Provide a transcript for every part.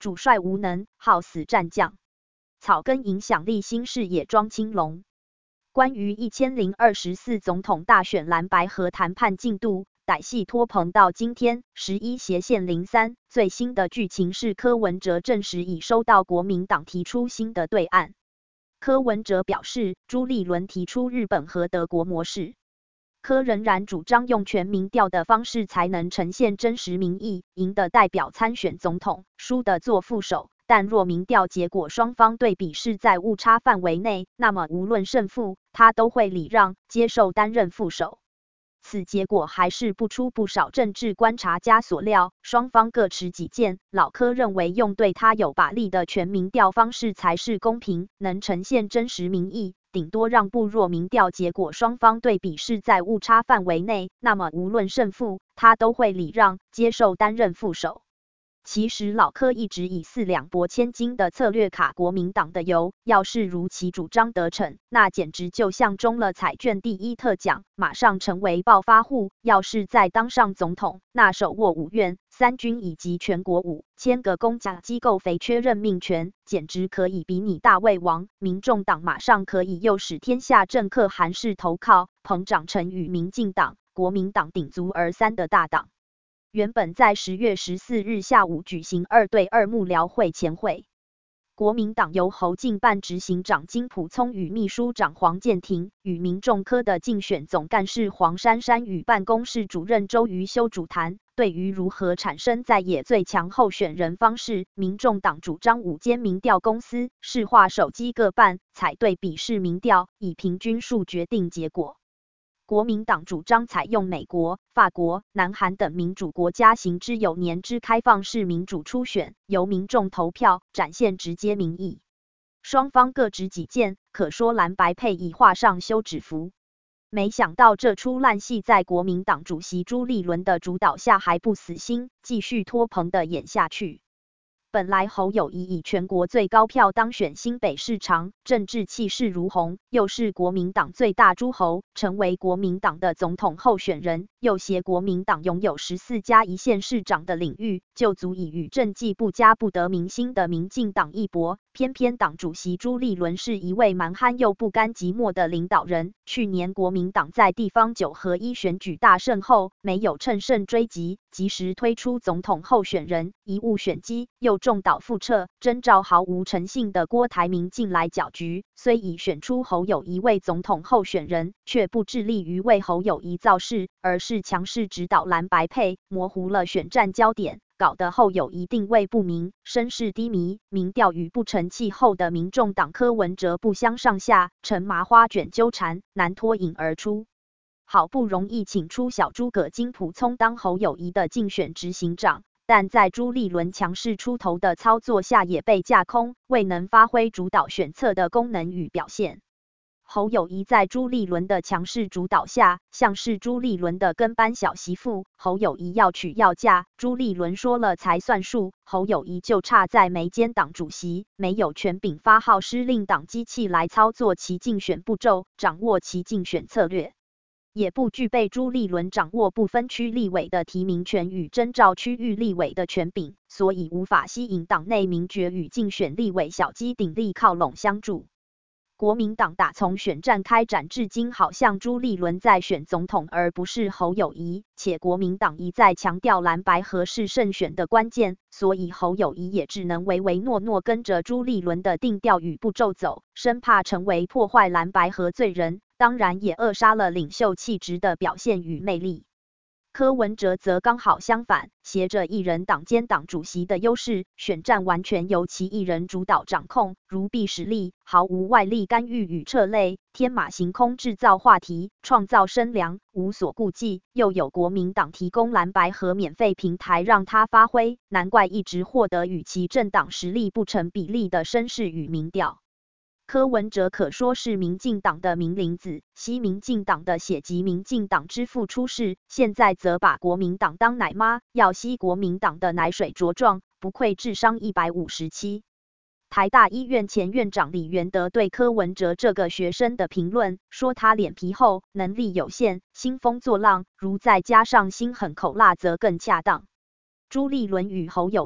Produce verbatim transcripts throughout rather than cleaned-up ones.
主帅无能，好死战将。草根影响力新视野庄青龙。关于一千零二十四总统大选蓝白合谈判进度，歹戏拖棚到今天十一斜线零三，最新的剧情是柯文哲证实已收到国民党提出新的对案。柯文哲表示，朱立伦提出日本和德国模式。柯仍然主张用全民调的方式才能呈现真实民意，赢的代表参选总统，输的做副手。但若民调结果双方对比是在误差范围内，那么无论胜负，他都会礼让，接受担任副手。此结果还是不出不少政治观察家所料，双方各持己见。老柯认为用对他有把力的全民调方式才是公平，能呈现真实民意，顶多让步。若民调结果双方对比是在误差范围内，那么无论胜负，他都会礼让，接受担任副手。其实老柯一直以四两拨千斤的策略卡国民党的油，要是如其主张得逞，那简直就像中了彩券第一特奖，马上成为暴发户。要是再当上总统，那手握五院、三军以及全国五千个公家机构肥缺任命权，简直可以比拟大胃王。民众党马上可以诱使天下政客韩式投靠，彭长成与民进党、国民党鼎足而三的大党。原本在十月十四日下午举行二对二幕僚会前会，国民党由侯进办执行长金溥聪与秘书长黄建庭，与民众科的竞选总干事黄珊珊与办公室主任周瑜修主谈。对于如何产生在野最强候选人方式，民众党主张五间民调公司市话手机各半，采对比式民调，以平均数决定结果。国民党主张采用美国、法国、南韩等民主国家行之有年之开放式民主初选，由民众投票，展现直接民意。双方各执己见，可说蓝白配已画上休止符。没想到这出烂戏在国民党主席朱立伦的主导下还不死心，继续拖棚的演下去。本来侯友宜以全国最高票当选新北市长，政治气势如虹，又是国民党最大诸侯，成为国民党的总统候选人，又携国民党拥有十四家一县市长的领域，就足以与政绩不佳不得民心的民进党一搏。偏偏党主席朱立伦是一位蛮憨又不甘寂寞的领导人。去年国民党在地方九合一选举大胜后，没有乘胜追击，及时推出总统候选人，贻误选机，又重蹈覆辙，征召毫无诚信的郭台铭进来搅局。虽已选出侯友宜为总统候选人，却不致力于为侯友宜造势，而是强势指导蓝白配，模糊了选战焦点，搞得侯友宜定位不明，声势低迷，民调与不成气候的民众党柯文哲不相上下，成麻花卷纠缠，难脱颖而出。好不容易请出小诸葛金溥聪当侯友宜的竞选执行长，但在朱立伦强势出头的操作下也被架空，未能发挥主导选策的功能与表现。侯友宜在朱立伦的强势主导下，像是朱立伦的跟班小媳妇，侯友宜要娶要嫁，朱立伦说了才算数，侯友宜就差在没兼党主席，没有权柄发号施令党机器来操作其竞选步骤，掌握其竞选策略。也不具备朱立伦掌握不分区立委的提名权与征召区域立委的权柄，所以无法吸引党内民决与竞选立委小鸡鼎力靠拢相助。国民党打从选战开展至今，好像朱立伦在选总统，而不是侯友宜，且国民党一再强调蓝白合是胜选的关键，所以侯友宜也只能唯唯诺诺跟着朱立伦的定调与步骤走，生怕成为破坏蓝白合罪人，当然也扼杀了领袖气质的表现与魅力。柯文哲则刚好相反，携着一人党兼党主席的优势，选战完全由其一人主导掌控，如臂使力，毫无外力干预与掣类，天马行空制造话题，创造声量，无所顾忌，又有国民党提供蓝白合免费平台让他发挥，难怪一直获得与其政党实力不成比例的声势与民调。柯文哲可说是民进党的名伶子，吸民进党的血及民进党之父出世，现在则把国民党当奶妈，要吸国民党的奶水茁壮，不愧智商一百五十七。台大医院前院长李元德对柯文哲这个学生的评论说，他脸皮厚，能力有限，兴风作浪，如再加上心狠口辣则更恰当。朱立伦与侯友宜、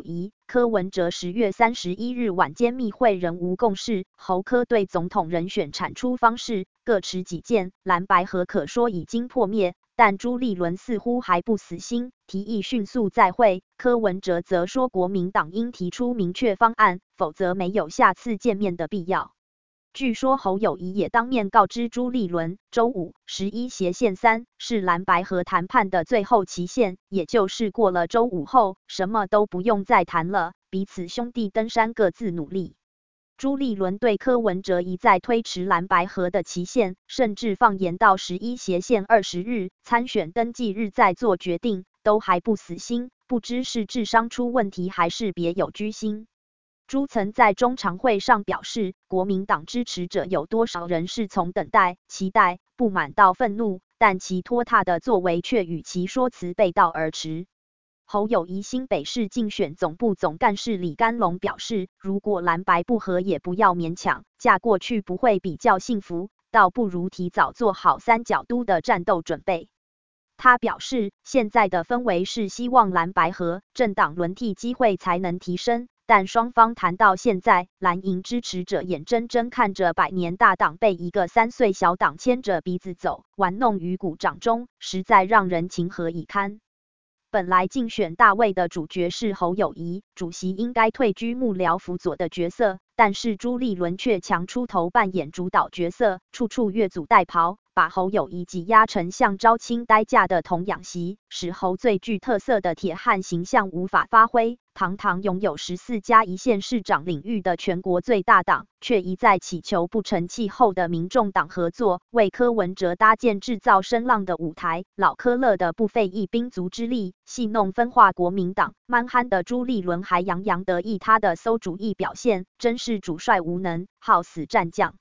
柯文哲十月三十一日晚间密会仍无共识，侯柯对总统人选产出方式各持己见，蓝白合可说已经破灭，但朱立伦似乎还不死心，提议迅速再会。柯文哲则说国民党应提出明确方案，否则没有下次见面的必要。据说侯友宜也当面告知朱立伦，周五十一斜线三是蓝白合谈判的最后期限，也就是过了周五后，什么都不用再谈了，彼此兄弟登山各自努力。朱立伦对柯文哲一再推迟蓝白合的期限，甚至放延到十一斜线二十日参选登记日再做决定，都还不死心，不知是智商出问题还是别有居心。朱曾在中常会上表示，国民党支持者有多少人是从等待、期待、不满到愤怒，但其拖沓的作为却与其说辞背道而驰。侯友宜新北市竞选总部总干事李干龙表示，如果蓝白不合也不要勉强，嫁过去不会比较幸福，倒不如提早做好三角都的战斗准备。他表示，现在的氛围是希望蓝白合，政党轮替机会才能提升。但双方谈到现在，蓝营支持者眼睁睁看着百年大党被一个三岁小党牵着鼻子走，玩弄于股掌中，实在让人情何以堪。本来竞选大位的主角是侯友宜，主席应该退居幕僚辅佐的角色，但是朱立伦却强出头扮演主导角色，处处越俎代庖，把侯友宜挤压成像招亲待嫁的童养媳，使侯最具特色的铁汉形象无法发挥。堂堂拥有十四家一县市长领域的全国最大党，却一再祈求不成气候的民众党合作，为柯文哲搭建制造声浪的舞台。老柯乐的不费一兵卒之力，戏弄分化国民党，蛮憨的朱立伦还洋洋得意他的馊主意表现，真是主帅无能，好死战将。